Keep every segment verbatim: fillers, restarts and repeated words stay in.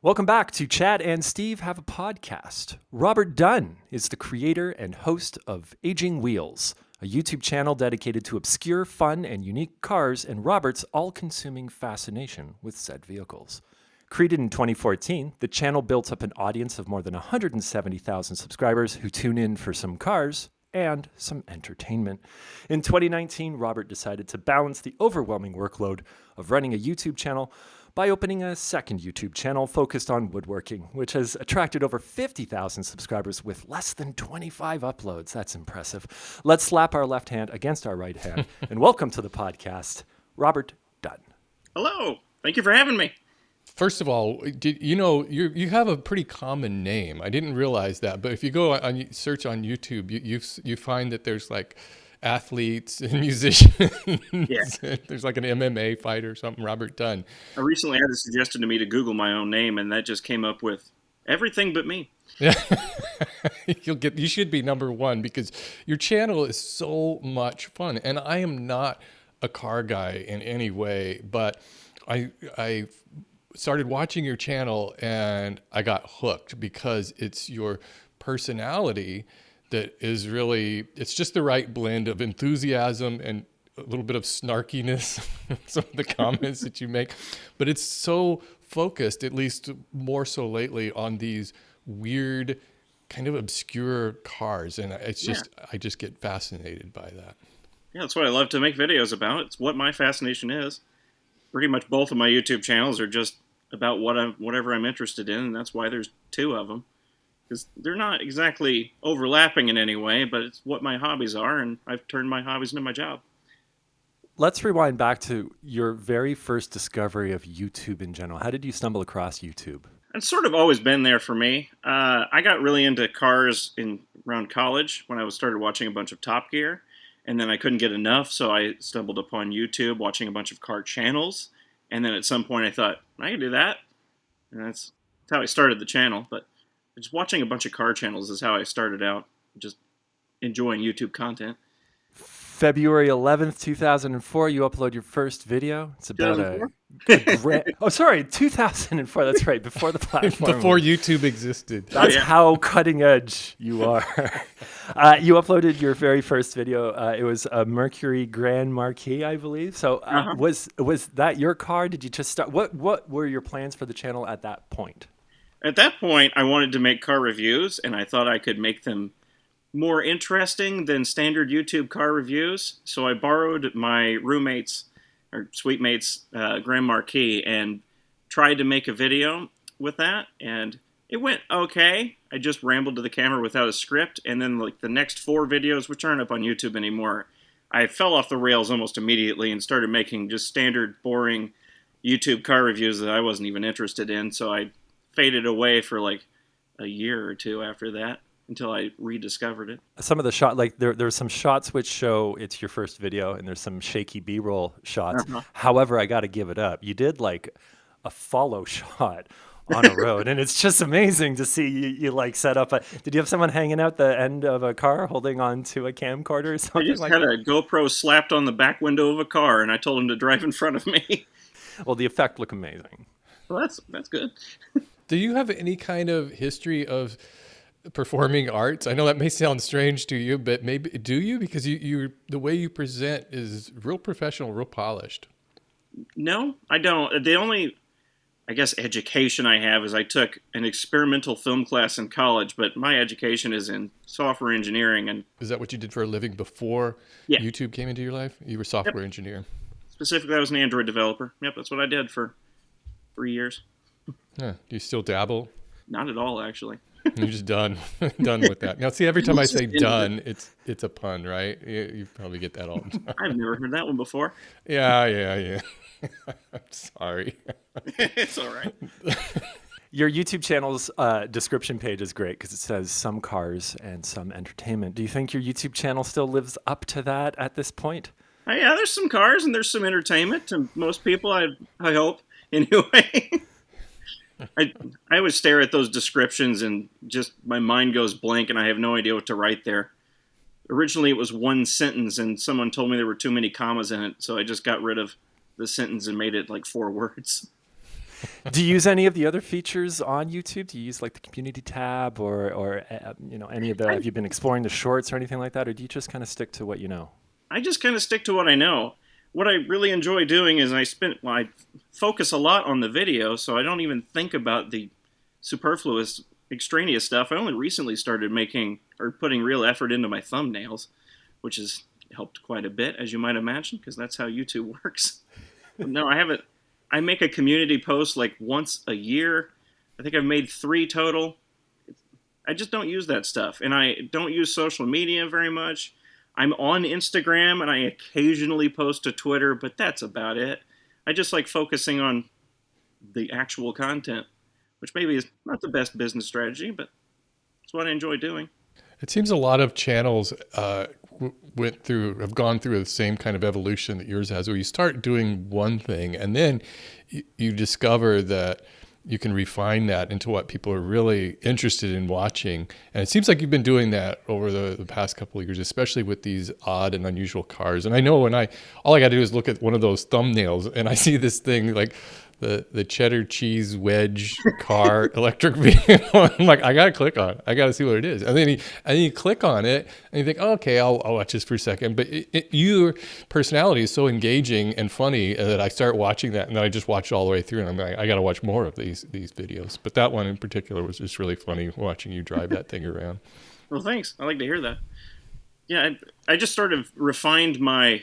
Welcome back to Chad and Steve Have a Podcast. Robert Dunn is the creator and host of Aging Wheels, a YouTube channel dedicated to obscure, fun, and unique cars and Robert's all-consuming fascination with said vehicles. Created in twenty fourteen, the channel built up an audience of more than one hundred seventy thousand subscribers who tune in for some cars and some entertainment. In twenty nineteen, Robert decided to balance the overwhelming workload of running a YouTube channel by opening a second YouTube channel focused on woodworking, which has attracted over fifty thousand subscribers with less than twenty-five uploads. That's impressive. Let's slap our left hand against our right hand and welcome to the podcast, Robert Dunn. Hello. Thank you for having me. First of all, did, you know, you you have a pretty common name. I didn't realize that, but if you go on search on YouTube, you you, you find that there's like athletes and musicians. Yeah. There's like an M M A fighter or something, Robert Dunn. I recently had it suggested to me to Google my own name, and that just came up with everything but me. Yeah. You'll get, you should be number one because your channel is so much fun. And I am not a car guy in any way, but I, I started watching your channel and I got hooked because it's your personality that is really, it's just the right blend of enthusiasm and a little bit of snarkiness, some of the comments that you make, but it's so focused, at least more so lately, on these weird, kind of obscure cars. And it's just, yeah. I just get fascinated by that. Yeah, that's what I love to make videos about. It's what my fascination is. Pretty much both of my YouTube channels are just about what I'm, whatever I'm interested in, and that's why there's two of them. Because they're not exactly overlapping in any way, but it's what my hobbies are, and I've turned my hobbies into my job. Let's rewind back to your very first discovery of YouTube in general. How did you stumble across YouTube? It's sort of always been there for me. Uh, I got really into cars in around college when I was started watching a bunch of Top Gear, and then I couldn't get enough, so I stumbled upon YouTube watching a bunch of car channels, and then at some point I thought, I can do that, and that's, that's how I started the channel, but just watching a bunch of car channels is how I started out, just enjoying YouTube content. February eleventh, two thousand four, you upload your first video. It's about a, a gra- oh, sorry, two thousand four. That's right, before the platform. Before YouTube existed. That's oh, yeah. how cutting edge you are. uh, you uploaded your very first video. Uh, it was a Mercury Grand Marquis, I believe. So uh, Uh-huh. was was that your car? Did you just start? What What were your plans for the channel at that point? At that point, I wanted to make car reviews, and I thought I could make them more interesting than standard YouTube car reviews. So I borrowed my roommate's, or suite mate's, uh, Grand Marquis and tried to make a video with that, and it went okay. I just rambled to the camera without a script, and then like the next four videos, which aren't up on YouTube anymore, I fell off the rails almost immediately and started making just standard, boring YouTube car reviews that I wasn't even interested in, so I faded away for like a year or two after that until I rediscovered it. Some of the shot, like there, there's some shots which show it's your first video, and there's some shaky B-roll shots. Uh-huh. However, I got to give it up. You did like a follow shot on a road, and it's just amazing to see you, you like set up a. Did you have someone hanging out the end of a car holding on to a camcorder or something? I just like had that? a GoPro slapped on the back window of a car, and I told him to drive in front of me. Well, the effect looked amazing. Well, that's that's good. Do you have any kind of history of performing arts? I know that may sound strange to you, but maybe do you? Because you, you the way you present is real professional, real polished. No, I don't. The only, I guess, education I have is I took an experimental film class in college, but my education is in software engineering. And Is that what you did for a living before Yeah. YouTube came into your life? You were a software Yep. engineer. specifically, I was an Android developer. Yep, that's what I did for three years. Yeah. Do you still dabble? Not at all, actually. You're just done, done with that. Now, see, every time I It's say just done, it's it's a pun, right? You, you probably get that all the time. I've never heard that one before. Yeah, yeah, yeah. I'm sorry. It's all right. Your YouTube channel's uh, description page is great because it says some cars and some entertainment. Do you think your YouTube channel still lives up to that at this point? Uh, yeah, there's some cars and there's some entertainment to most people, I I hope, anyway. I I always stare at those descriptions and just my mind goes blank and I have no idea what to write there. Originally it was one sentence and someone told me there were too many commas in it, so I just got rid of the sentence and made it like four words. Do you use any of the other features on YouTube? Do you use like the community tab or, or uh, you know, any of the, I, have you been exploring the shorts or anything like that? Or do you just kind of stick to what you know? I just kind of stick to what I know. What I really enjoy doing is I spend, well, I focus a lot on the video, so I don't even think about the superfluous, extraneous stuff. I only recently started making or putting real effort into my thumbnails, which has helped quite a bit, as you might imagine, because that's how YouTube works. But no, I haven't. I make a community post like once a year. I think I've made three total. I just don't use that stuff, and I don't use social media very much. I'm on Instagram, and I occasionally post to Twitter, but that's about it. I just like focusing on the actual content, which maybe is not the best business strategy, but it's what I enjoy doing. It seems a lot of channels uh, w- went through, have gone through the same kind of evolution that yours has, where you start doing one thing, and then you, you discover that you can refine that into what people are really interested in watching. And it seems like you've been doing that over the, the past couple of years, especially with these odd and unusual cars. And I know when I, all I got to do is look at one of those thumbnails and I see this thing like the, the cheddar cheese wedge car electric vehicle. I'm like, I got to click on it. I got to see what it is. And then, you, and then you click on it and you think, oh, okay, I'll, I'll watch this for a second. But it, it, your personality is so engaging and funny that I start watching that, and then I just watch it all the way through, and I'm like, I got to watch more of these these videos. But that one in particular was just really funny, watching you drive that thing around. Well, thanks. I like to hear that. Yeah, I, I just sort of refined my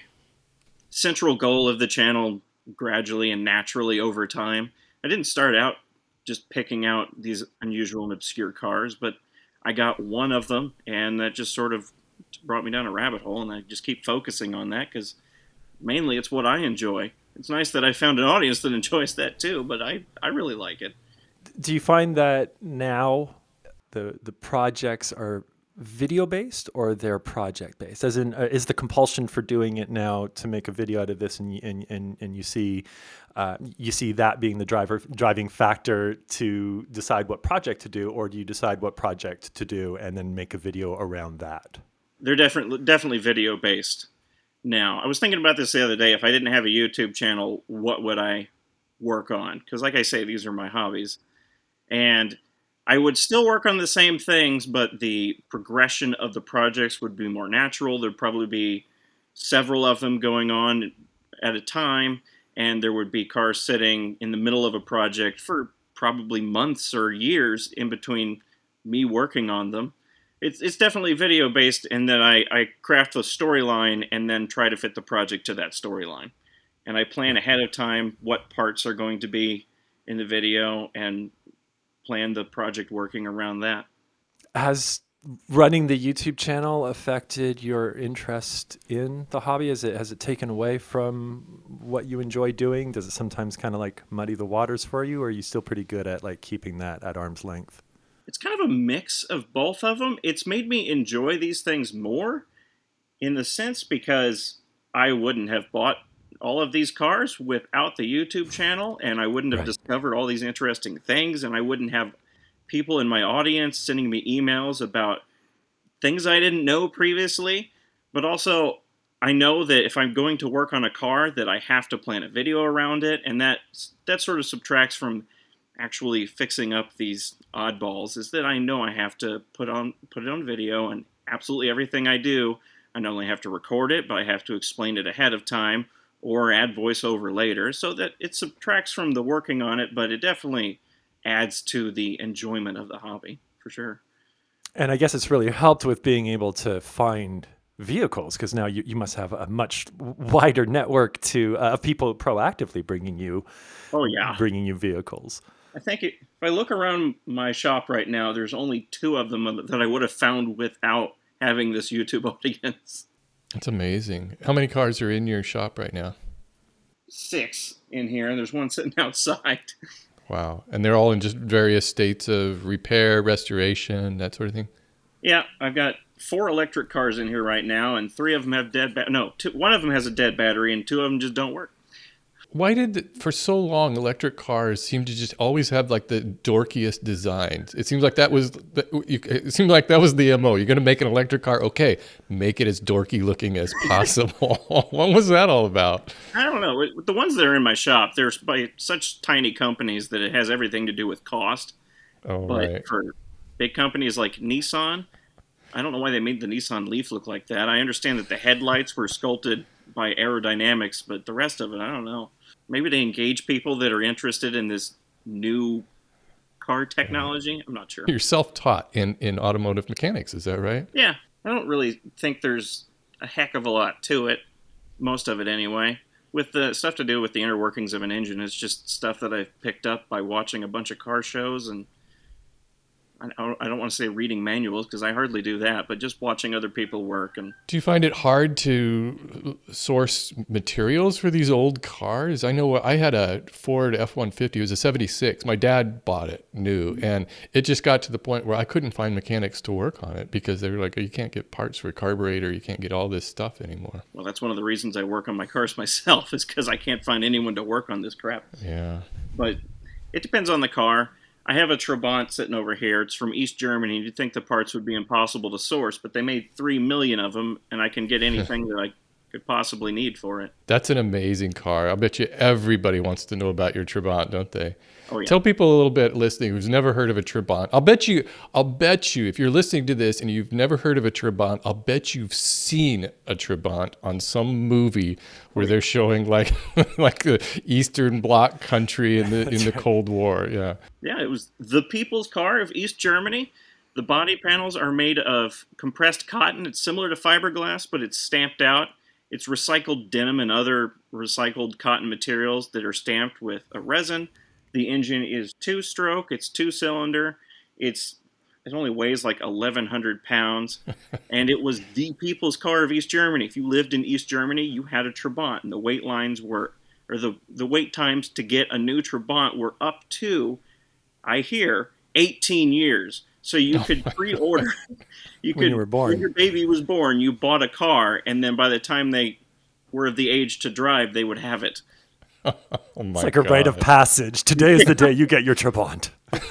central goal of the channel gradually and naturally over time. I didn't start out just picking out these unusual and obscure cars, but I got one of them, and that just sort of brought me down a rabbit hole, and I just keep focusing on that because mainly it's what I enjoy. It's nice that I found an audience that enjoys that too, but I, I really like it. Do you find that now the the projects are video based or they're project based? As in, uh, is the compulsion for doing it now to make a video out of this, and you, and and, and you see uh, you see that being the driver driving factor to decide what project to do, or do you decide what project to do and then make a video around that? They're definitely definitely video based now. I was thinking about this the other day. If I didn't have a YouTube channel, what would I work on? Because like I say, these are my hobbies. And I would still work on the same things, but the progression of the projects would be more natural. There'd probably be several of them going on at a time, and there would be cars sitting in the middle of a project for probably months or years in between me working on them. It's it's definitely video-based in that I, I craft the storyline and then try to fit the project to that storyline. And I plan ahead of time what parts are going to be in the video and plan the project working around that. Has running the YouTube channel affected your interest in the hobby? Has it has it taken away from what you enjoy doing? Does it sometimes kind of like muddy the waters for you, or are you still pretty good at like keeping that at arm's length? It's kind of a mix of both of them. It's made me enjoy these things more in the sense because I wouldn't have bought all of these cars without the YouTube channel, and I wouldn't have Right. discovered all these interesting things, and I wouldn't have people in my audience sending me emails about things I didn't know previously. But also, I know that if I'm going to work on a car, that I have to plan a video around it, and that that sort of subtracts from actually fixing up these oddballs, is that I know I have to put on put it on video, and absolutely everything I do, I not only have to record it, but I have to explain it ahead of time or add voiceover later, so that it subtracts from the working on it, but it definitely adds to the enjoyment of the hobby, for sure. And I guess it's really helped with being able to find vehicles, because now you, you must have a much wider network to uh, of people proactively bringing you Oh, yeah. bringing you vehicles. I think it, if I look around my shop right now, there's only two of them that I would have found without having this YouTube audience. That's amazing. How many cars are in your shop right now? Six in here, and there's one sitting outside. Wow. And they're all in just various states of repair, restoration, that sort of thing? Yeah, I've got four electric cars in here right now, and three of them have dead ba- No, two, one of them has a dead battery, and two of them just don't work. Why did, for so long, electric cars seem to just always have like the dorkiest designs? It seems like that was, it seemed like that was the M O. You're going to make an electric car, okay, make it as dorky looking as possible. What was that all about? I don't know. The ones that are in my shop, they're by such tiny companies that it has everything to do with cost. Oh, but right. for big companies like Nissan, I don't know why they made the Nissan Leaf look like that. I understand that the headlights were sculpted by aerodynamics, but the rest of it, I don't know. Maybe they engage people that are interested in this new car technology. I'm not sure. You're self-taught in, in automotive mechanics, is that right? Yeah. I don't really think there's a heck of a lot to it. Most of it, anyway. With the stuff to do with the inner workings of an engine, it's just stuff that I've picked up by watching a bunch of car shows, and I don't want to say reading manuals because I hardly do that, but just watching other people work. And do you find it hard to source materials for these old cars? I know I had a Ford F one fifty. It was a seventy-six. My dad bought it new, and it just got to the point where I couldn't find mechanics to work on it because they were like, oh, you can't get parts for a carburetor. You can't get all this stuff anymore. Well, that's one of the reasons I work on my cars myself is because I can't find anyone to work on this crap. Yeah. But it depends on the car. I have a Trabant sitting over here. It's from East Germany. You'd think the parts would be impossible to source, but they made three million of them, and I can get anything that I could possibly need for it. That's an amazing car. I'll bet you everybody wants to know about your Trabant, don't they? Oh, yeah. Tell people a little bit listening who's never heard of a Trabant. I'll bet you, I'll bet you, if you're listening to this and you've never heard of a Trabant, I'll bet you've seen a Trabant on some movie where they're showing like like the Eastern Bloc country in the in the Cold War. Yeah. Yeah, it was the people's car of East Germany. The body panels are made of compressed cotton. It's similar to fiberglass, but it's stamped out. It's recycled denim and other recycled cotton materials that are stamped with a resin. The engine is two-stroke. It's two-cylinder. It's it only weighs like eleven hundred pounds, and it was the people's car of East Germany. If you lived in East Germany, you had a Trabant, and the wait lines were, or the the wait times to get a new Trabant were up to, I hear, eighteen years. So you could pre-order. You could, when you were born. When your baby was born, you bought a car, and then by the time they were of the age to drive, they would have it. Oh my it's like a God. rite of passage. Today is the day you get your Trabant.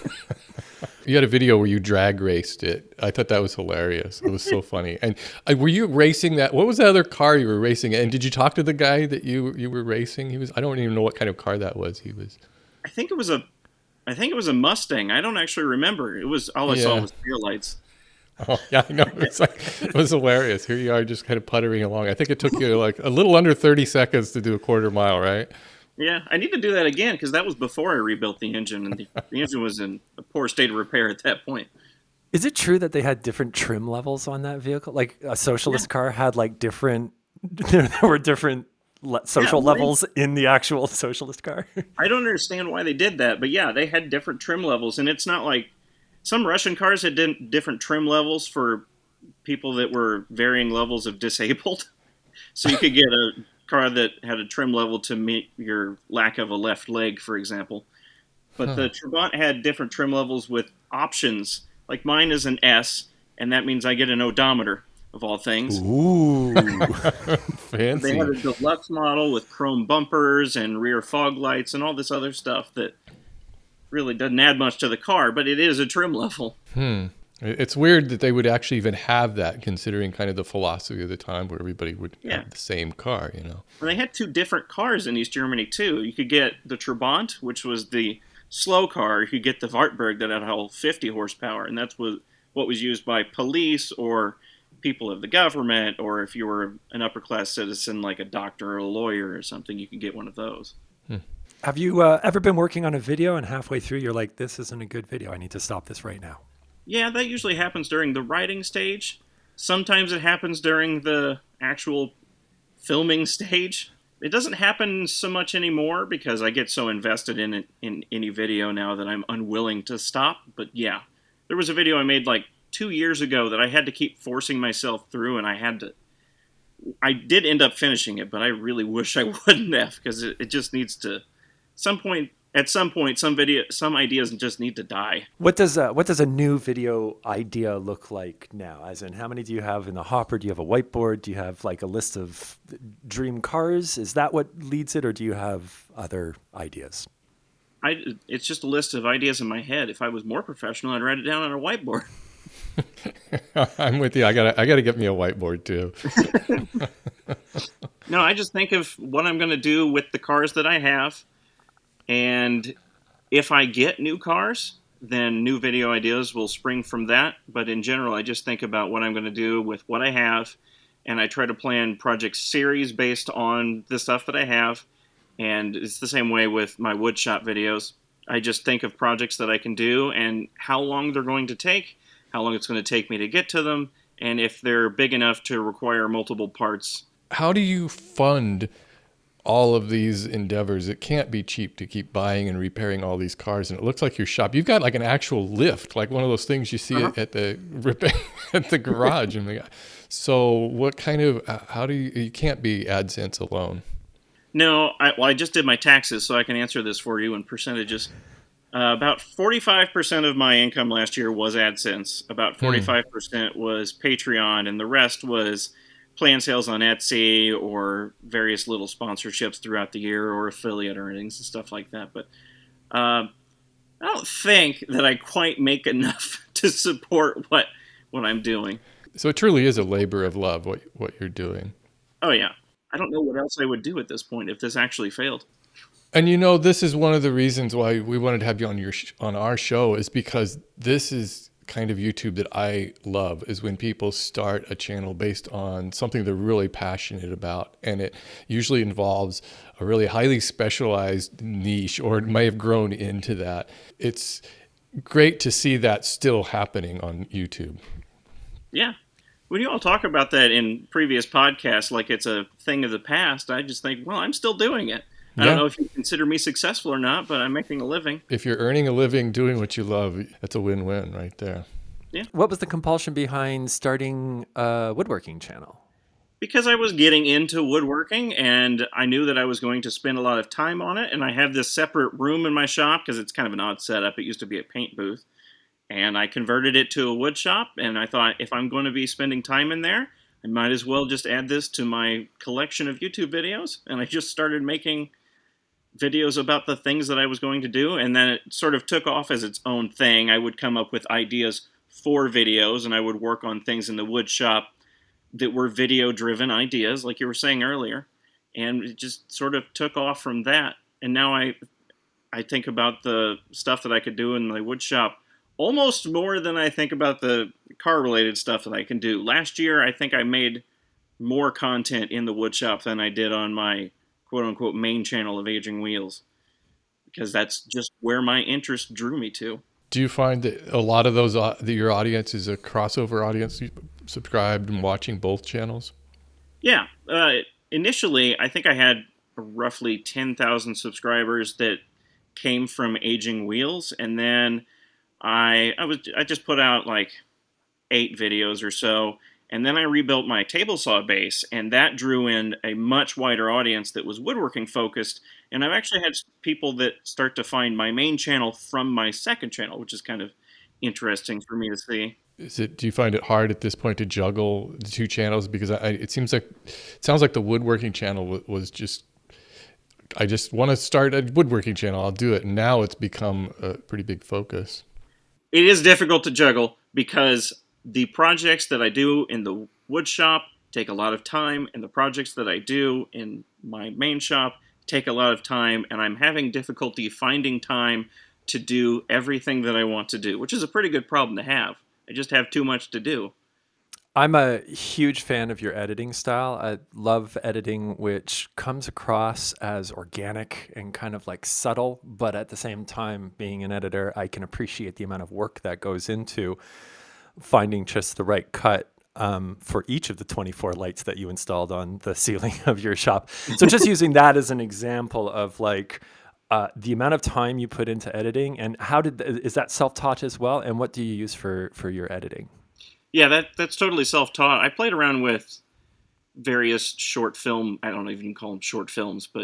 You had a video where you drag raced it. I thought that was hilarious. It was so funny. And uh, were you racing that? What was the other car you were racing? And did you talk to the guy that you you were racing? He was. I don't even know what kind of car that was. He was. I think it was a. I think it was a Mustang. I don't actually remember. It was all I Yeah. saw was taillights. Oh yeah, I know. It's like it was hilarious. Here you are, just kind of puttering along. I think it took you like a little under thirty seconds to do a quarter mile, right? Yeah, I need to do that again because that was before I rebuilt the engine, and the, the engine was in a poor state of repair at that point. Is it true that they had different trim levels on that vehicle? Like a socialist Yeah. car had like different, there were different le- social Yeah, well, levels in the actual socialist car. I don't understand why they did that, but yeah, they had different trim levels, and it's not like some Russian cars had di- different trim levels for people that were varying levels of disabled. So you could get a car that had a trim level to meet your lack of a left leg, for example. But Huh. the Trabant had different trim levels with options. Like mine is an S, and that means I get an odometer, of all things. Ooh. They Fancy. had a deluxe model with chrome bumpers and rear fog lights and all this other stuff that really doesn't add much to the car, but it is a trim level. Hmm. It's weird that they would actually even have that, considering kind of the philosophy of the time where everybody would Yeah. have the same car, you know. And they had two different cars in East Germany, too. You could get the Trabant, which was the slow car. You could get the Wartburg that had all fifty horsepower, and that's what, what was used by police or people of the government, or if you were an upper-class citizen like a doctor or a lawyer or something, you could get one of those. Have you uh, ever been working on a video and halfway through you're like, this isn't a good video. I need to stop this right now. Yeah, that usually happens during the writing stage. Sometimes it happens during the actual filming stage. It doesn't happen so much anymore because I get so invested in it in any video now that I'm unwilling to stop. But yeah, there was a video I made like two years ago that I had to keep forcing myself through, and I had to. I did end up finishing it, but I really wish I wouldn't have because it, it just needs to. At some point, at some point, some video, some ideas just need to die. What does a, what does a new video idea look like now? As in, how many do you have in the hopper? Do you have a whiteboard? Do you have like a list of dream cars? Is that what leads it, or do you have other ideas? I, it's just a list of ideas in my head. If I was more professional, I'd write it down on a whiteboard. I'm with you. I gotta, I gotta get me a whiteboard too. No, I just think of what I'm going to do with the cars that I have. And if I get new cars, then new video ideas will spring from that. But in general, I just think about what I'm going to do with what I have. And I try to plan project series based on the stuff that I have. And it's the same way with my woodshop videos. I just think of projects that I can do and how long they're going to take, how long it's going to take me to get to them, and if they're big enough to require multiple parts. How do you fund all of these endeavors? It can't be cheap to keep buying and repairing all these cars. And it looks like your shop, you've got like an actual lift, like one of those things you see uh-huh. at the at the garage. And so what kind of, how do you, you can't be AdSense alone. No, I, well, I just did my taxes, so I can answer this for you in percentages. Uh, about forty-five percent of my income last year was AdSense. About forty-five percent hmm. was Patreon, and the rest was plan sales on Etsy or various little sponsorships throughout the year or affiliate earnings and stuff like that. But uh, I don't think that I quite make enough to support what what I'm doing. So it truly is a labor of love, what what you're doing. Oh, yeah. I don't know what else I would do at this point if this actually failed. And you know, this is one of the reasons why we wanted to have you on your sh- on our show, is because this is kind of YouTube that I love, is when people start a channel based on something they're really passionate about. And it usually involves a really highly specialized niche, or it may have grown into that. It's great to see that still happening on YouTube. Yeah. When you all talk about that in previous podcasts, like it's a thing of the past, I just think, well, I'm still doing it. I yeah. don't know if you consider me successful or not, but I'm making a living. If you're earning a living doing what you love, that's a win-win right there. Yeah. What was the compulsion behind starting a woodworking channel? Because I was getting into woodworking, and I knew that I was going to spend a lot of time on it, and I have this separate room in my shop because it's kind of an odd setup. It used to be a paint booth. And I converted it to a wood shop, and I thought, if I'm going to be spending time in there, I might as well just add this to my collection of YouTube videos. And I just started making videos about the things that I was going to do, and then it sort of took off as its own thing. I would come up with ideas for videos, and I would work on things in the wood shop that were video-driven ideas, like you were saying earlier. And it just sort of took off from that. And now I, I think about the stuff that I could do in the wood shop almost more than I think about the car-related stuff that I can do. Last year, I think I made more content in the woodshop than I did on my quote-unquote main channel of Aging Wheels, because that's just where my interest drew me to. Do you find that a lot of those, uh, that your audience is a crossover audience, subscribed and watching both channels? Yeah. Uh, initially, I think I had roughly ten thousand subscribers that came from Aging Wheels, and then I I was I just put out like eight videos or so, and then I rebuilt my table saw base, and that drew in a much wider audience that was woodworking focused. And I've actually had people that start to find my main channel from my second channel, which is kind of interesting for me to see. Is it? Do you find it hard at this point to juggle the two channels? Because I, it seems like it sounds like the woodworking channel was just, I just want to start a woodworking channel, I'll do it. And now it's become a pretty big focus. It is difficult to juggle because the projects that I do in the wood shop take a lot of time, and the projects that I do in my main shop take a lot of time, and I'm having difficulty finding time to do everything that I want to do, which is a pretty good problem to have. I just have too much to do. I'm a huge fan of your editing style. I love editing, which comes across as organic and kind of like subtle, but at the same time, being an editor, I can appreciate the amount of work that goes into finding just the right cut um, for each of the twenty-four lights that you installed on the ceiling of your shop. So just using that as an example of like uh, the amount of time you put into editing, and how did, is that self-taught as well? And what do you use for, for your editing? Yeah, that that's totally self-taught. I played around with various short film, I don't even call them short films, but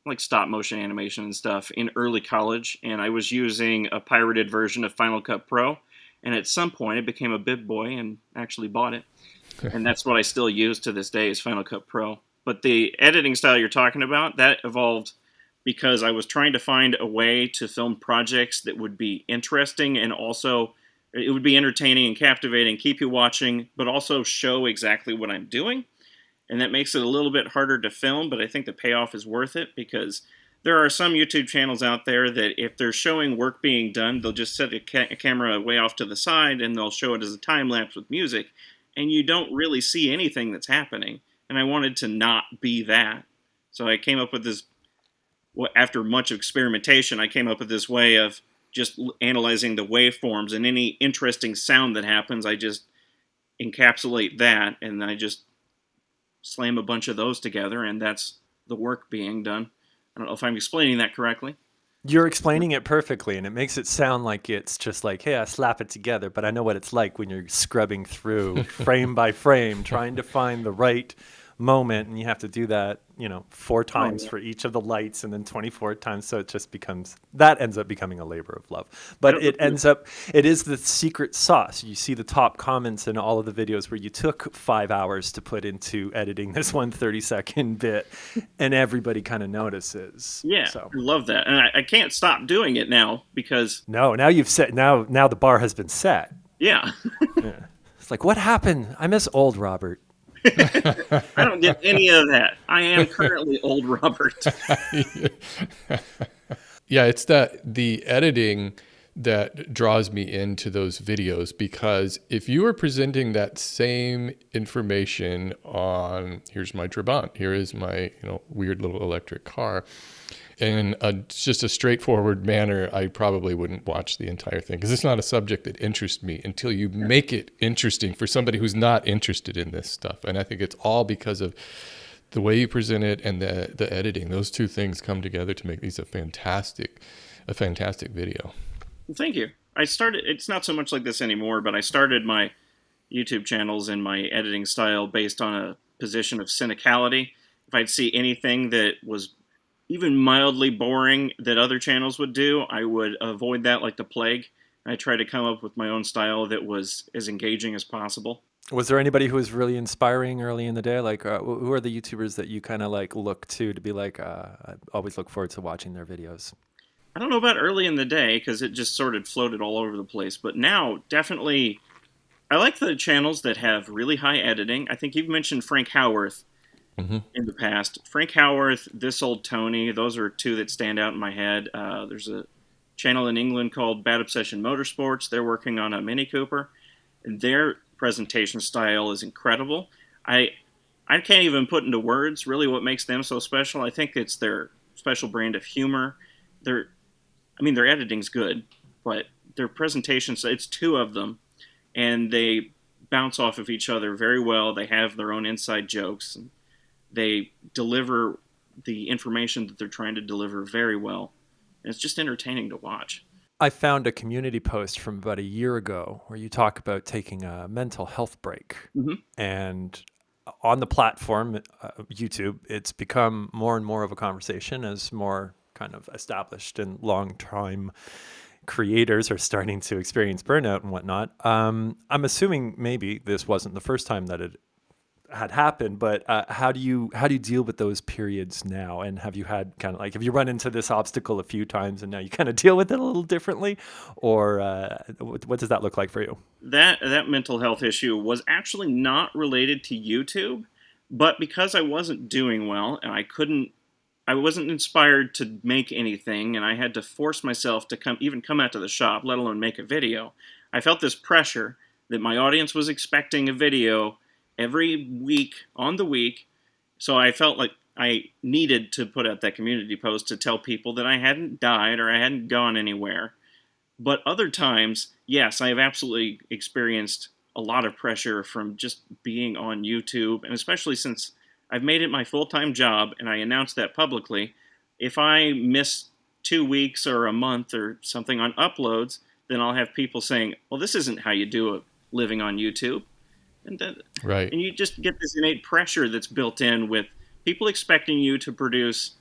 like stop motion animation and stuff in early college, and I was using a pirated version of Final Cut Pro. And at some point, I became a big boy and actually bought it. And that's what I still use to this day is Final Cut Pro. But the editing style you're talking about, that evolved because I was trying to find a way to film projects that would be interesting and also it would be entertaining and captivating, keep you watching, but also show exactly what I'm doing. And that makes it a little bit harder to film, but I think the payoff is worth it because there are some YouTube channels out there that if they're showing work being done, they'll just set a, ca- a camera way off to the side and they'll show it as a time lapse with music, and you don't really see anything that's happening. And I wanted to not be that. So I came up with this, well, after much experimentation, I came up with this way of just analyzing the waveforms and any interesting sound that happens, I just encapsulate that and I just slam a bunch of those together, and that's the work being done. I don't know if I'm explaining that correctly. You're explaining it perfectly, and it makes it sound like it's just like, hey, I slap it together, but I know what it's like when you're scrubbing through frame by frame, trying to find the right moment, and you have to do that, you know, four times oh, yeah. for each of the lights, and then twenty-four times, so it just becomes, that ends up becoming a labor of love. But it ends up, it is the secret sauce. You see the top comments in all of the videos where you took five hours to put into editing this one thirty-second bit, and everybody kind of notices. Yeah, so. I love that. And I, I can't stop doing it now, because... No, now you've set, now, now the bar has been set. Yeah. yeah. It's like, what happened? I miss old Robert. I don't get any of that. I am currently old Robert. Yeah, it's that the editing that draws me into those videos, because if you were presenting that same information on, here's my Trabant, here is my, you know, weird little electric car, in a, just a straightforward manner, I probably wouldn't watch the entire thing, because it's not a subject that interests me until you make it interesting for somebody who's not interested in this stuff. And I think it's all because of the way you present it and the the editing. Those two things come together to make these a fantastic, a fantastic video. Well, thank you. I started, it's not so much like this anymore, but I started my YouTube channels and my editing style based on a position of cynicality. If I'd see anything that was even mildly boring that other channels would do, I would avoid that like the plague. I try to come up with my own style that was as engaging as possible. Was there anybody who was really inspiring early in the day? Like, uh, who are the YouTubers that you kind of like look to to be like, uh, I always look forward to watching their videos? I don't know about early in the day, because it just sort of floated all over the place. But now, definitely, I like the channels that have really high editing. I think you've mentioned Frank Howarth. Mm-hmm. In the past. Frank Howarth, This Old Tony, those are two that stand out in my head. Uh, there's a channel in England called Bad Obsession Motorsports. They're working on a Mini Cooper. And their presentation style is incredible. I I can't even put into words really what makes them so special. I think it's their special brand of humor. Their, I mean, their editing's good, but their presentations, it's two of them, and they bounce off of each other very well. They have their own inside jokes. And they deliver the information that they're trying to deliver very well. And it's just entertaining to watch. I found a community post from about a year ago where you talk about taking a mental health break. Mm-hmm. And on the platform, uh, YouTube, it's become more and more of a conversation as more kind of established and long-time creators are starting to experience burnout and whatnot. Um, I'm assuming maybe this wasn't the first time that it had happened, but uh, how do you how do you deal with those periods now? And have you had kind of like, have you run into this obstacle a few times and now you kind of deal with it a little differently, or uh, what, what does that look like for you? That that mental health issue was actually not related to YouTube, but because I wasn't doing well and I couldn't, I wasn't inspired to make anything, and I had to force myself to come even come out to the shop, let alone make a video. I felt this pressure that my audience was expecting a video every week on the week, so I felt like I needed to put out that community post to tell people that I hadn't died or I hadn't gone anywhere. But other times, yes, I have absolutely experienced a lot of pressure from just being on YouTube, and especially since I've made it my full-time job and I announced that publicly. If I miss two weeks or a month or something on uploads, then I'll have people saying, well, this isn't how you do it living on YouTube. And, that, right. and you just get this innate pressure that's built in with people expecting you to produce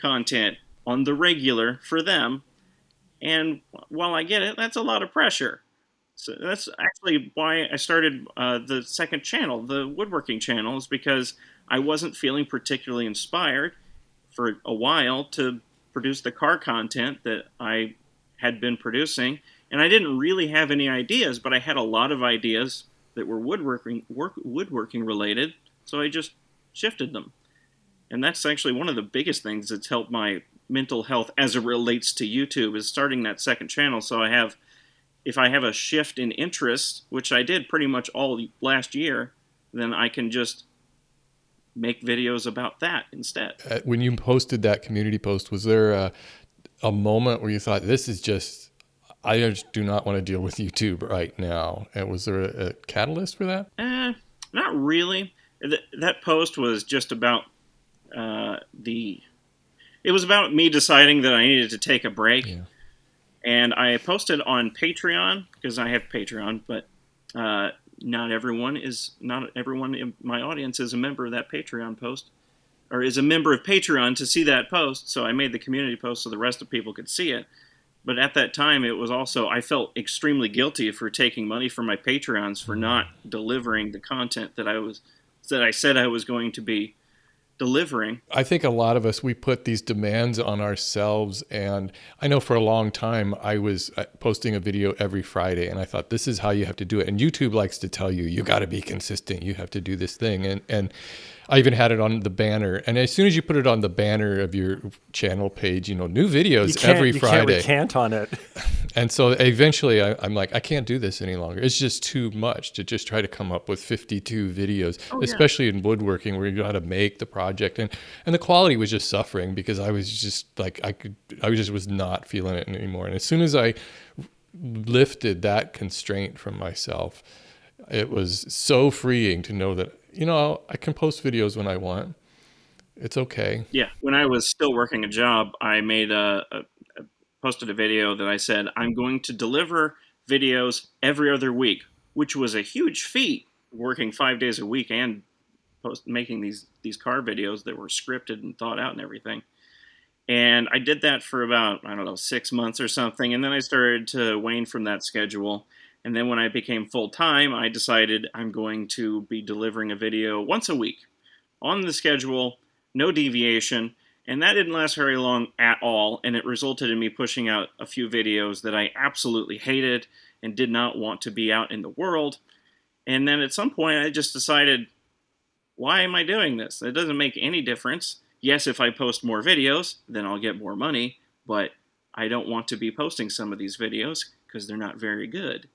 content on the regular for them. And while I get it, that's a lot of pressure. So that's actually why I started uh, the second channel, the woodworking channel, is because I wasn't feeling particularly inspired for a while to produce the car content that I had been producing. And I didn't really have any ideas, but I had a lot of ideas that were woodworking work, woodworking related, so I just shifted them. And that's actually one of the biggest things that's helped my mental health as it relates to YouTube, is starting that second channel. So I have, if I have a shift in interest, which I did pretty much all last year, then I can just make videos about that instead. Uh, When you posted that community post, was there a, a moment where you thought, this is just, I just do not want to deal with YouTube right now? And was there a, a catalyst for that? Eh, not really. Th- that post was just about uh, the, it was about me deciding that I needed to take a break. Yeah. And I posted on Patreon, because I have Patreon, but uh, not everyone is, not everyone in my audience is a member of that Patreon post, or is a member of Patreon to see that post. So I made the community post so the rest of people could see it. But at that time, it was also, I felt extremely guilty for taking money from my Patreons for not delivering the content that I was, that I said I was going to be delivering. I think a lot of us, we put these demands on ourselves. And I know for a long time, I was uh, posting a video every Friday, and I thought, this is how you have to do it. And YouTube likes to tell you, you got to be consistent. You have to do this thing. And, and I even had it on the banner. And as soon as you put it on the banner of your channel page, you know, new videos every you Friday. You can't recant on it. And so eventually I, I'm like, I can't do this any longer. It's just too much to just try to come up with fifty-two videos, Oh, yeah. especially in woodworking, where you got to make the project. And, and the quality was just suffering because I was just like, I could, I just was not feeling it anymore. And as soon as I lifted that constraint from myself, it was so freeing to know that, you know, I can post videos when I want. It's okay. Yeah. When I was still working a job, I made a, a, a posted a video that I said, I'm going to deliver videos every other week, which was a huge feat, working five days a week and post making these, these car videos that were scripted and thought out and everything. And I did that for about, I don't know, six months or something. And then I started to wane from that schedule. And then when I became full-time, I decided I'm going to be delivering a video once a week on the schedule, no deviation. And that didn't last very long at all. And it resulted in me pushing out a few videos that I absolutely hated and did not want to be out in the world. And then at some point, I just decided, why am I doing this? It doesn't make any difference. Yes, if I post more videos, then I'll get more money. But I don't want to be posting some of these videos because they're not very good.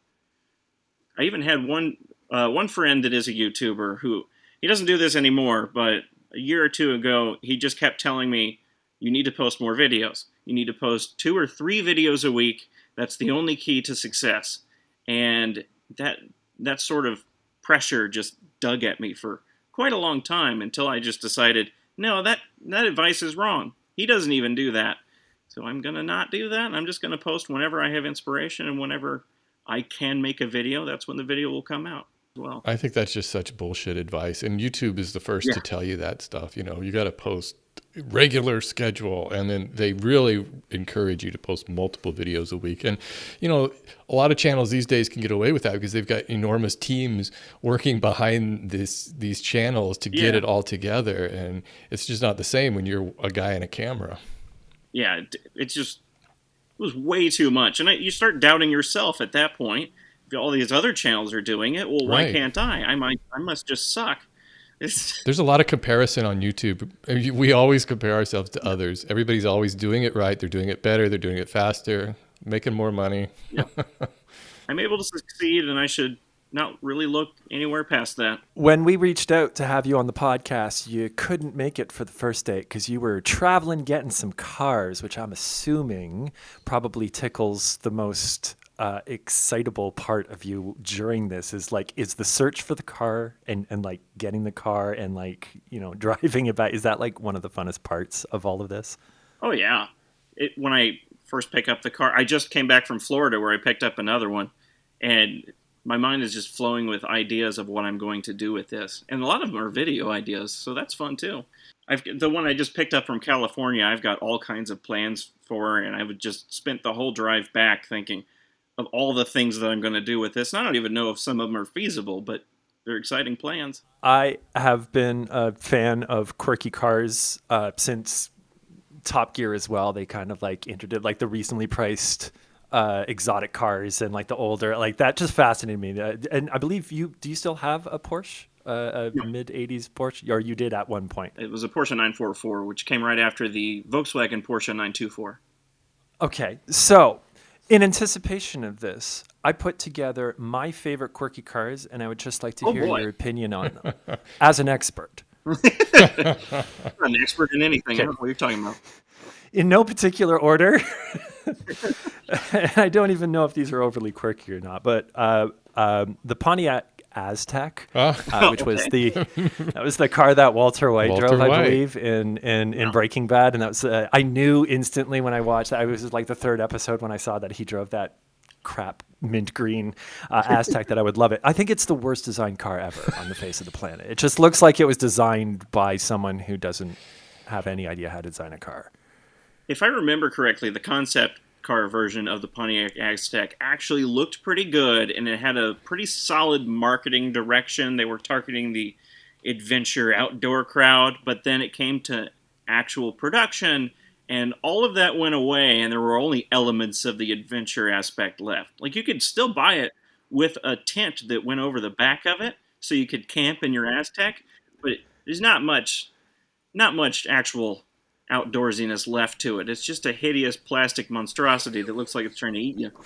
I even had one uh, one friend that is a YouTuber who, he doesn't do this anymore, but a year or two ago, he just kept telling me, you need to post more videos. You need to post two or three videos a week. That's the only key to success. And that that sort of pressure just dug at me for quite a long time until I just decided, no, that, that advice is wrong. He doesn't even do that. So I'm going to not do that. I'm just going to post whenever I have inspiration and whenever I can make a video. That's when the video will come out as well. I think that's just such bullshit advice. And YouTube is the first Yeah. to tell you that stuff. You know, you got to post regular schedule, and then they really encourage you to post multiple videos a week. And, you know, a lot of channels these days can get away with that because they've got enormous teams working behind this these channels to get Yeah. it all together. And it's just not the same when you're a guy in a camera. Yeah, it, it's just, it was way too much. And I, you start doubting yourself at that point. If all these other channels are doing it, well, why Right. can't I? I might, I must just suck. It's, There's a lot of comparison on YouTube. We always compare ourselves to others. Everybody's always doing it right. They're doing it better. They're doing it faster, making more money. I'm able to succeed, and I should not really look anywhere past that. When we reached out to have you on the podcast, you couldn't make it for the first date because you were traveling getting some cars, which I'm assuming probably tickles the most uh, excitable part of you during this is like, is the search for the car and, and like getting the car and like, you know, driving it back. Is that like one of the funnest parts of all of this? Oh, yeah. It, when I first pick up the car, I just came back from Florida where I picked up another one, and my mind is just flowing with ideas of what I'm going to do with this. And a lot of them are video ideas, so that's fun too. I've the one I just picked up from California. I've got all kinds of plans for, and I would just spent the whole drive back thinking of all the things that I'm going to do with this. And I don't even know if some of them are feasible, but they're exciting plans. I have been a fan of quirky cars uh, since Top Gear as well. They kind of like introduced like the recently priced uh, exotic cars and like the older, like that just fascinated me. Uh, and I believe you, do you still have a Porsche, uh, a No. mid eighties Porsche? Or you did at one point? It was a Porsche nine forty-four, which came right after the Volkswagen Porsche nine twenty-four. Okay, so in anticipation of this, I put together my favorite quirky cars, and I would just like to Oh, hear boy. your opinion on them as an expert. I'm not an expert in anything. I don't know what you're talking about. In no particular order. And I don't even know if these are overly quirky or not, but uh, um, the Pontiac Aztec, Oh. uh, which was the that was the car that Walter White Walter drove, I White. believe, in in, in Yeah. Breaking Bad, and that was uh, I knew instantly when I watched. I was like the third episode when I saw that he drove that crap mint green uh, Aztec that I would love it. I think it's the worst designed car ever on the face of the planet. It just looks like it was designed by someone who doesn't have any idea how to design a car. If I remember correctly, the concept car version of the Pontiac Aztec actually looked pretty good, and it had a pretty solid marketing direction. They were targeting the adventure outdoor crowd, but then it came to actual production, and all of that went away, and there were only elements of the adventure aspect left. Like, you could still buy it with a tent that went over the back of it, so you could camp in your Aztec, but there's not much, not much actual outdoorsiness left to it. It's just a hideous plastic monstrosity that looks like it's trying to eat you.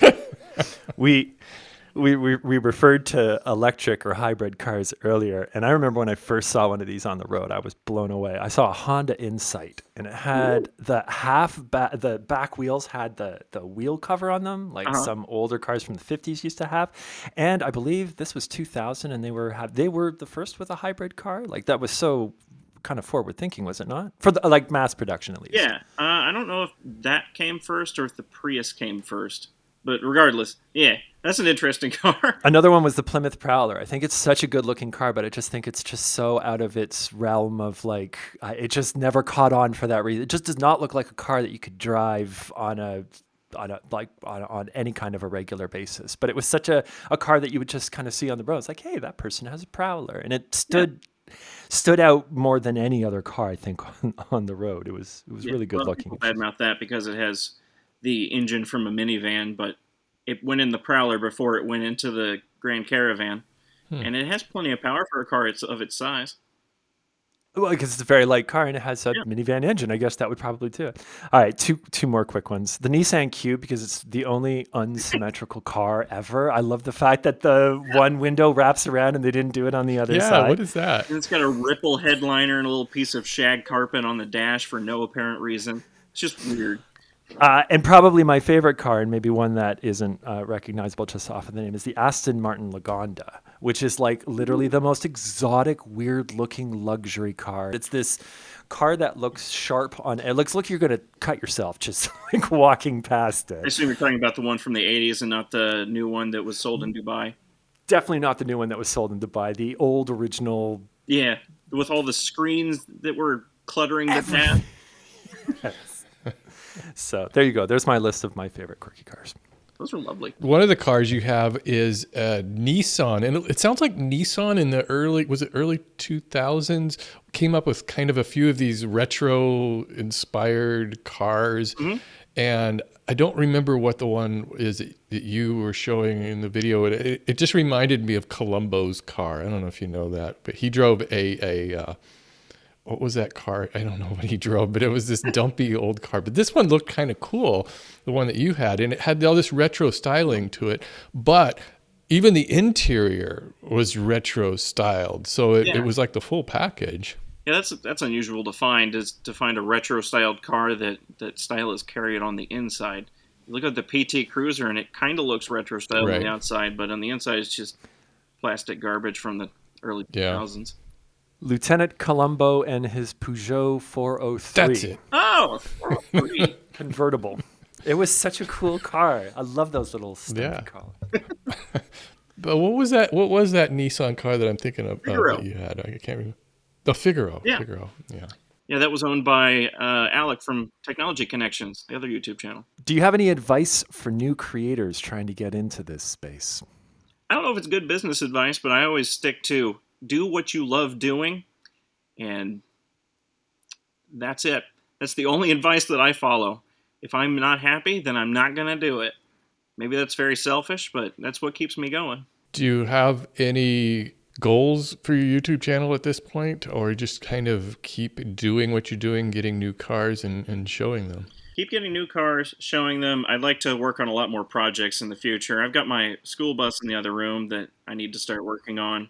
we, we we we referred to electric or hybrid cars earlier, and I remember when I first saw one of these on the road, I was blown away. I saw a Honda Insight, and it had the half ba- the back wheels had the the wheel cover on them, like Uh-huh. some older cars from the fifties used to have. And I believe this was two thousand, and they were have they were the first with a hybrid car. Like that was so kind of forward thinking, was it not? For the, like mass production at least. Yeah, uh, I don't know if that came first or if the Prius came first. But regardless, yeah, that's an interesting car. Another one was the Plymouth Prowler. I think it's such a good looking car, but I just think it's just so out of its realm of like, uh, it just never caught on for that reason. It just does not look like a car that you could drive on a, on a, like on, on any kind of a regular basis. But it was such a, a car that you would just kind of see on the road. It's like, hey, that person has a Prowler. And it stood, stood out more than any other car, I think, on, on the road. It was, it was Yeah, really good well, looking. people badmouth that because it has the engine from a minivan, but it went in the Prowler before it went into the Grand Caravan. And it has plenty of power for a car it's, of its size. Well, because it's a very light car and it has a Yeah. minivan engine. I guess that would probably do it. All right, two two more quick ones. The Nissan Cube, because it's the only unsymmetrical car ever. I love the fact that the one window wraps around and they didn't do it on the other Yeah, side. what is that? And it's got a ripple headliner and a little piece of shag carpet on the dash for no apparent reason. It's just weird. Uh, and probably my favorite car, and maybe one that isn't uh, recognizable just off of the name, is the Aston Martin Lagonda, which is like literally the most exotic, weird-looking luxury car. It's this car that looks sharp on. It looks like you're going to cut yourself just like walking past I it. assume you're talking about the one from the eighties and not the new one that was sold in Dubai. Definitely not the new one that was sold in Dubai. The old original. Yeah, with all the screens that were cluttering the path. So there you go. There's my list of my favorite quirky cars. Those are lovely. One of the cars you have is a Nissan, and it, it sounds like Nissan in the early, was it early two thousands, came up with kind of a few of these retro-inspired cars, Mm-hmm. and I don't remember what the one is that that you were showing in the video. It, it, it just reminded me of Columbo's car. I don't know if you know that, but he drove a a. Uh, what was that car? I don't know what he drove, but it was this dumpy old car. But this one looked kind of cool, the one that you had. And it had all this retro styling to it. But even the interior was retro styled. So it, Yeah. it was like the full package. Yeah, that's that's unusual to find. Is to find a retro styled car that that style is carried on the inside. You look at the P T Cruiser, and it kind of looks retro styled Right. on the outside, but on the inside, it's just plastic garbage from the early Yeah. two thousands. Lieutenant Colombo and his Peugeot four oh three. That's it. Oh, three. Convertible. It was such a cool car. I love those little stumpy Yeah. cars. But what was that? What was that Nissan car that I'm thinking of uh, Figaro. that you had? I can't remember. The Figaro. Yeah. Figaro. Yeah. Yeah, that was owned by uh, Alec from Technology Connections, the other YouTube channel. Do you have any advice for new creators trying to get into this space? I don't know if it's good business advice, but I always stick to do what you love doing, and that's it. That's the only advice that I follow. If I'm not happy, then I'm not going to do it. Maybe that's very selfish, but that's what keeps me going. Do you have any goals for your YouTube channel at this point, or just kind of keep doing what you're doing, getting new cars and, and showing them? Keep getting new cars, showing them. I'd like to work on a lot more projects in the future. I've got my school bus in the other room that I need to start working on.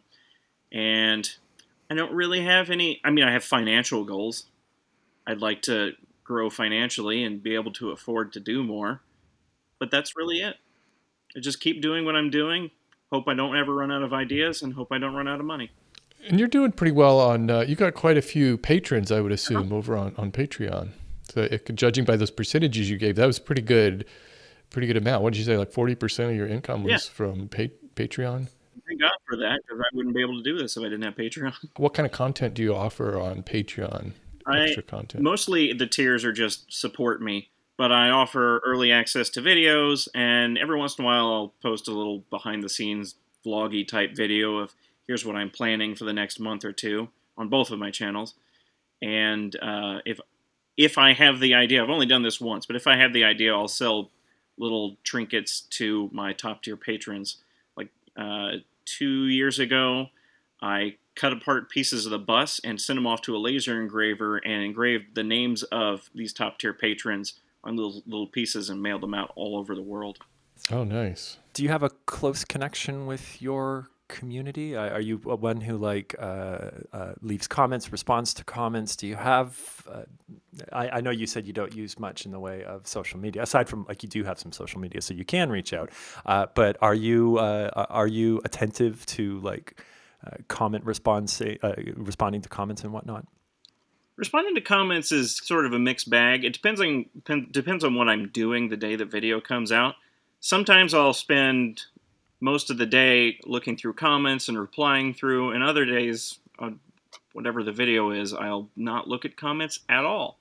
And I don't really have any, I mean, I have financial goals. I'd like to grow financially and be able to afford to do more. But that's really it. I just keep doing what I'm doing. Hope I don't ever run out of ideas, and hope I don't run out of money. And you're doing pretty well on, uh, you got quite a few patrons, I would assume, uh-huh. over on, on Patreon. So it, judging by those percentages you gave, that was pretty good, pretty good amount. What did you say, like forty percent of your income was yeah. from pa- Patreon? Thank God for that, because I wouldn't be able to do this if I didn't have Patreon. What kind of content do you offer on Patreon? Extra I, content? Mostly the tiers are just support me, but I offer early access to videos, and every once in a while I'll post a little behind-the-scenes vloggy type video of here's what I'm planning for the next month or two on both of my channels. And uh, if if I have the idea, I've only done this once, but if I have the idea, I'll sell little trinkets to my top-tier patrons. Like uh, two years ago, I cut apart pieces of the bus and sent them off to a laser engraver and engraved the names of these top-tier patrons on little little pieces and mailed them out all over the world. Oh, nice. Do you have a close connection with your community? Are you one who like uh, uh, leaves comments, responds to comments? Do you have? Uh, I, I know you said you don't use much in the way of social media, aside from like you do have some social media, so you can reach out. Uh, but are you uh, are you attentive to like uh, comment response, uh, responding to comments and whatnot? Responding to comments is sort of a mixed bag. It depends on depends on what I'm doing the day the video comes out. Sometimes I'll spend most of the day looking through comments and replying through, and other days, uh, whatever the video is, I'll not look at comments at all.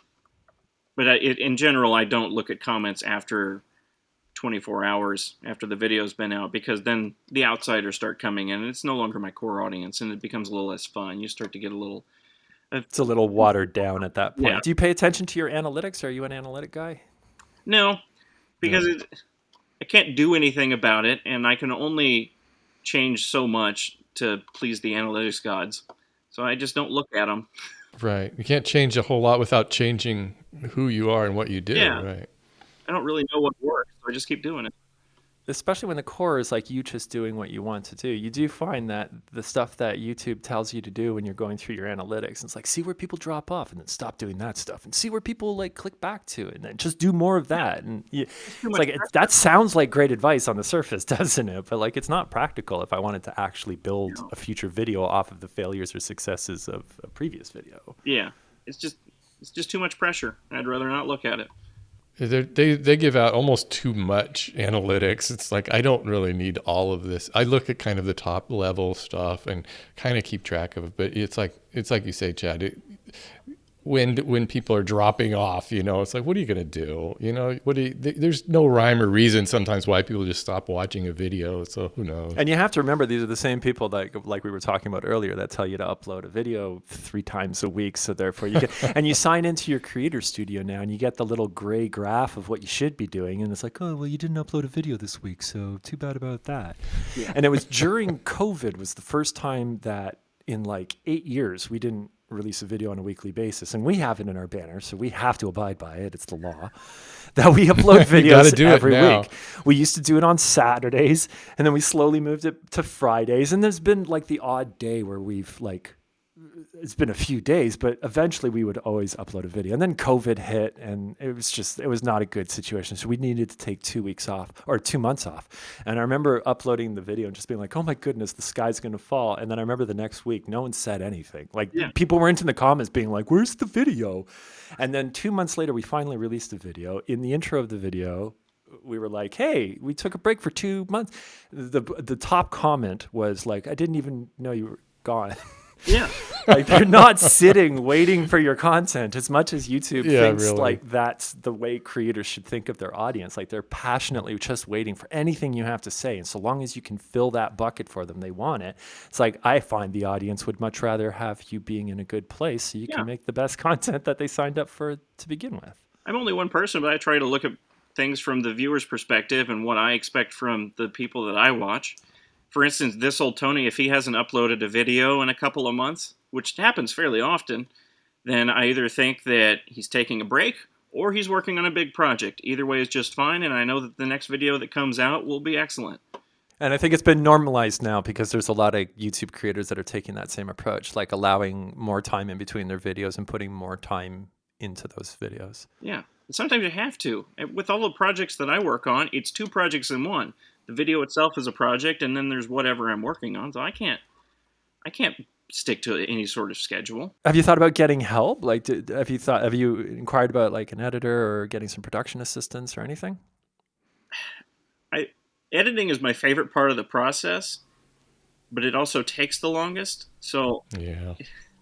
But I, it, in general, I don't look at comments after twenty-four hours after the video's been out, because then the outsiders start coming in, and it's no longer my core audience, and it becomes a little less fun. You start to get a little... Uh, it's a little watered down at that point. Yeah. Do you pay attention to your analytics? Are you an analytic guy? No, because no. It, I can't do anything about it, and I can only change so much to please the analytics gods. So I just don't look at them. Right. You can't change a whole lot without changing who you are and what you do. Yeah. Right. I don't really know what works, so I just keep doing it. Especially when the core is like you just doing what you want to do. You do find that the stuff that YouTube tells you to do when you're going through your analytics, it's like, see where people drop off and then stop doing that stuff, and see where people like click back to and then just do more of that. And you, it's like, it, that sounds like great advice on the surface, doesn't it? But like, it's not practical if I wanted to actually build no. a future video off of the failures or successes of a previous video. Yeah. It's just, it's just too much pressure. I'd rather not look at it. They're, they they give out almost too much analytics. It's like, I don't really need all of this. I look at kind of the top level stuff and kind of keep track of it. But it's like it's like you say, Chad. It, when when people are dropping off, you know, it's like, what are you gonna do? You know, what do you, there's no rhyme or reason sometimes why people just stop watching a video. So who knows? And you have to remember, these are the same people that, like we were talking about earlier, that tell you to upload a video three times a week. So therefore, you get and you sign into your Creator Studio now, and you get the little gray graph of what you should be doing, and it's like, oh well, you didn't upload a video this week, so too bad about that. Yeah. And it was during COVID was the first time that in like eight years we didn't release a video on a weekly basis, and we have it in our banner, so we have to abide by it. It's the law that we upload videos every week. We used to do it on Saturdays, and then we slowly moved it to Fridays, and there's been like the odd day where we've like it's been a few days, but eventually we would always upload a video. And then COVID hit, and it was just, it was not a good situation. So we needed to take two weeks off or two months off. And I remember uploading the video and just being like, oh my goodness, the sky's going to fall. And then I remember the next week, no one said anything. Like yeah. people were into the comments being like, where's the video? And then two months later, we finally released a video. In the intro of the video, we were like, hey, we took a break for two months. The, the top comment was like, I didn't even know you were gone. Yeah. Like they're not sitting waiting for your content as much as YouTube Yeah, thinks really. like that's the way creators should think of their audience. Like they're passionately just waiting for anything you have to say. And so long as you can fill that bucket for them, they want it. It's like I find the audience would much rather have you being in a good place so you Yeah. can make the best content that they signed up for to begin with. I'm only one person, but I try to look at things from the viewer's perspective and what I expect from the people that I watch. For instance, this old Tony, if he hasn't uploaded a video in a couple of months, which happens fairly often, then I either think that he's taking a break or he's working on a big project. Either way is just fine, and I know that the next video that comes out will be excellent. And I think it's been normalized now because there's a lot of YouTube creators that are taking that same approach, like allowing more time in between their videos and putting more time into those videos. Yeah, sometimes you have to. With all the projects that I work on, it's two projects in one. The video itself is a project, and then there's whatever I'm working on. So I can't, I can't stick to any sort of schedule. Have you thought about getting help? Like, did, have you thought, have you inquired about like an editor or getting some production assistance or anything? I editing is my favorite part of the process, but it also takes the longest. So Yeah.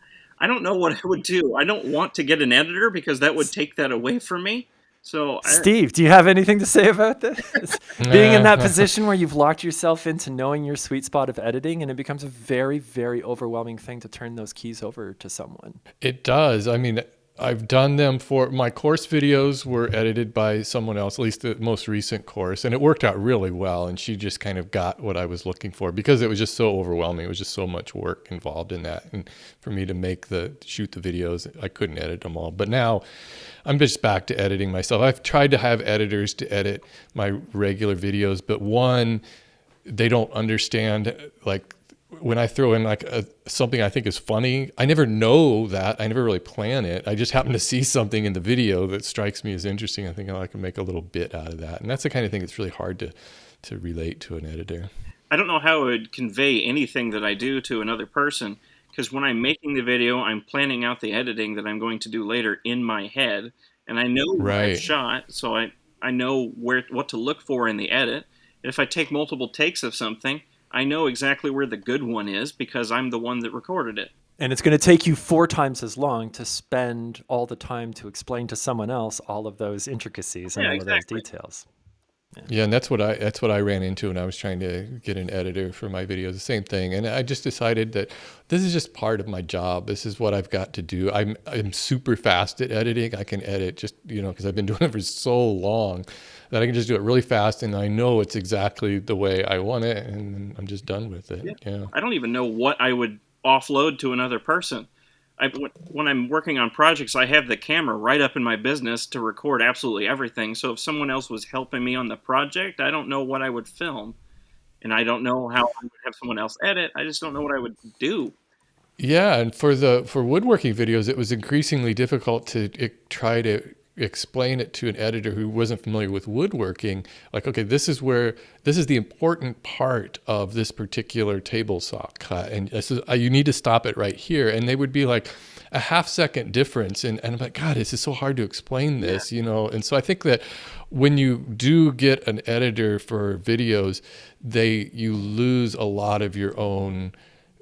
I don't know what I would do. I don't want to get an editor because that would take that away from me. So I, Steve, do you have anything to say about this? Being in that position where you've locked yourself into knowing your sweet spot of editing, and it becomes a very, very overwhelming thing to turn those keys over to someone. It does. I mean, I've done them for my course videos were edited by someone else, at least the most recent course, and it worked out really well. And she just kind of got what I was looking for because it was just so overwhelming. It was just so much work involved in that. And for me to make the shoot the videos, I couldn't edit them all. But now I'm just back to editing myself. I've tried to have editors to edit my regular videos, but one, they don't understand like when I throw in like a, something I think is funny, I never know that. I never really plan it. I just happen to see something in the video that strikes me as interesting. I think oh, I can make a little bit out of that. And that's the kind of thing that's really hard to, to relate to an editor. I don't know how I would convey anything that I do to another person because when I'm making the video, I'm planning out the editing that I'm going to do later in my head. And I know what Right. I've shot, so I, I know where what to look for in the edit. And if I take multiple takes of something, I know exactly where the good one is because I'm the one that recorded it. And it's going to take you four times as long to spend all the time to explain to someone else all of those intricacies and Yeah, all exactly. of those details. Yeah, and that's what I that's what I ran into when I was trying to get an editor for my videos. The same thing, and I just decided that this is just part of my job. This is what I've got to do. I'm I'm super fast at editing. I can edit just you know because I've been doing it for so long that I can just do it really fast, and I know it's exactly the way I want it, and I'm just done with it. Yeah. Yeah. I don't even know what I would offload to another person. I, when I'm working on projects, I have the camera right up in my business to record absolutely everything. So if someone else was helping me on the project, I don't know what I would film. And I don't know how I would have someone else edit. I just don't know what I would do. Yeah, and for the for woodworking videos, it was increasingly difficult to it, try to explain it to an editor who wasn't familiar with woodworking. Like, okay, this is where this is the important part of this particular table saw cut, and this is uh, you need to stop it right here. And they would be like a half second difference, and, and I'm like, God, this is so hard to explain this, yeah. you know. And so I think that when you do get an editor for videos, they you lose a lot of your own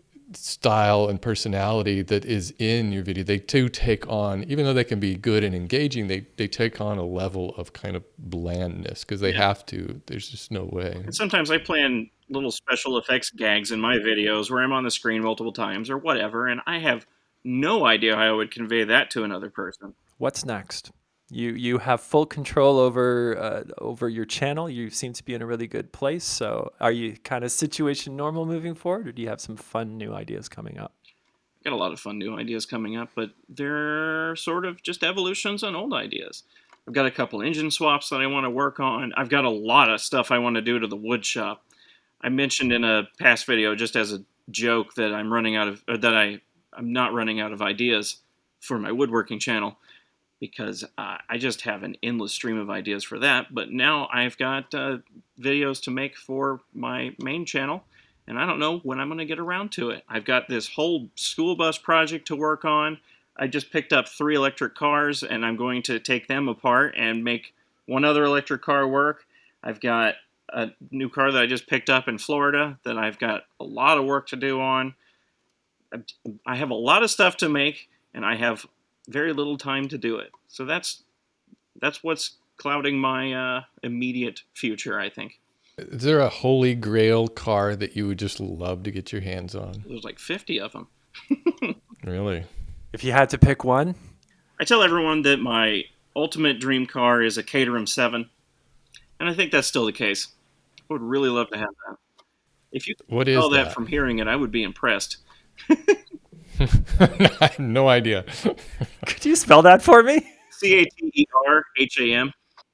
style and personality that is in your video. They do take on, even though they can be good and engaging, they they take on a level of kind of blandness because they yeah. have to. There's just no way. And sometimes I plan little special effects gags in my videos where I'm on the screen multiple times or whatever, and I have no idea how I would convey that to another person. What's next? You you have full control over uh, over your channel. You seem to be in a really good place. So are you kind of situation normal moving forward, or do you have some fun new ideas coming up? I've got a lot of fun new ideas coming up, but they're sort of just evolutions on old ideas. I've got a couple engine swaps that I want to work on. I've got a lot of stuff I want to do to the wood shop. I mentioned in a past video, just as a joke, that I'm running out of or that I I'm not running out of ideas for my woodworking channel, because uh, I just have an endless stream of ideas for that. But now I've got uh, videos to make for my main channel, and I don't know when I'm going to get around to it. I've got this whole school bus project to work on. I just picked up three electric cars, and I'm going to take them apart and make one other electric car work. I've got a new car that I just picked up in Florida that I've got a lot of work to do on. I have a lot of stuff to make, and I have very little time to do it. So that's that's what's clouding my uh, immediate future, I think. Is there a holy grail car that you would just love to get your hands on? There's like fifty of them. Really? If you had to pick one? I tell everyone that my ultimate dream car is a Caterham seven, and I think that's still the case. I would really love to have that. If you could What is tell that that? from hearing it, I would be impressed. I have no idea. Could you spell that for me? C A T E R H A M.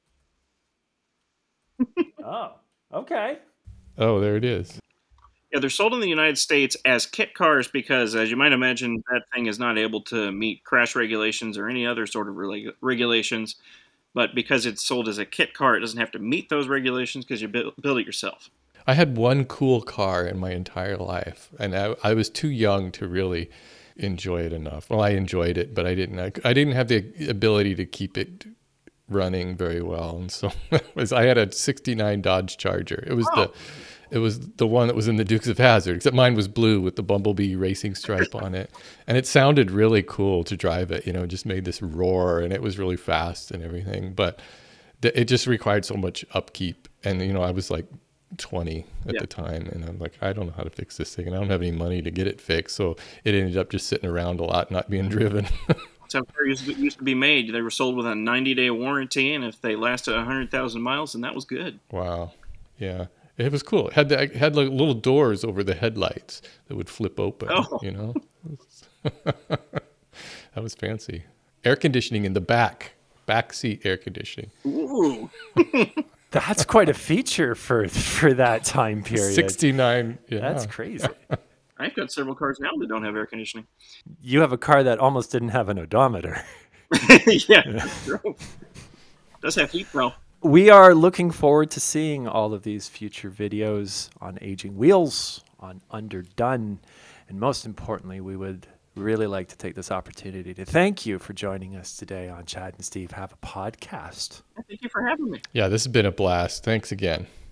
Oh, okay. Oh, there it is. Yeah, they're sold in the United States as kit cars because, as you might imagine, that thing is not able to meet crash regulations or any other sort of reg- regulations. But because it's sold as a kit car, it doesn't have to meet those regulations because you build, build it yourself. I had one cool car in my entire life, and I, I was too young to really enjoy it enough. Well, I enjoyed it, but I didn't. I, I didn't have the ability to keep it running very well, and so it was. I had a sixty-nine Dodge Charger. It was Oh. the, it was the one that was in the Dukes of Hazzard, except mine was blue with the Bumblebee racing stripe on it, and it sounded really cool to drive it. You know, it just made this roar, and it was really fast and everything, but th- it just required so much upkeep, and you know, I was like twenty at Yeah. the time, and I'm like, I don't know how to fix this thing, and I don't have any money to get it fixed, so it ended up just sitting around a lot, not being driven. That's how cars used to, used to be made. They were sold with a ninety-day warranty, and if they lasted one hundred thousand miles, then that was good. Wow. Yeah. It was cool. It had the, it had like little doors over the headlights that would flip open, Oh. you know? That was fancy. Air conditioning in the back. Back seat air conditioning. Ooh. That's quite a feature for for that time period. sixty-nine. Yeah. That's crazy. I've got several cars now that don't have air conditioning. You have a car that almost didn't have an odometer. Yeah, that's true. Does have heat, though. We are looking forward to seeing all of these future videos on Aging Wheels, on Underdone, and most importantly, we would really like to take this opportunity to thank you for joining us today on Chad and Steve Have a Podcast. Thank you for having me. Yeah, this has been a blast. Thanks again.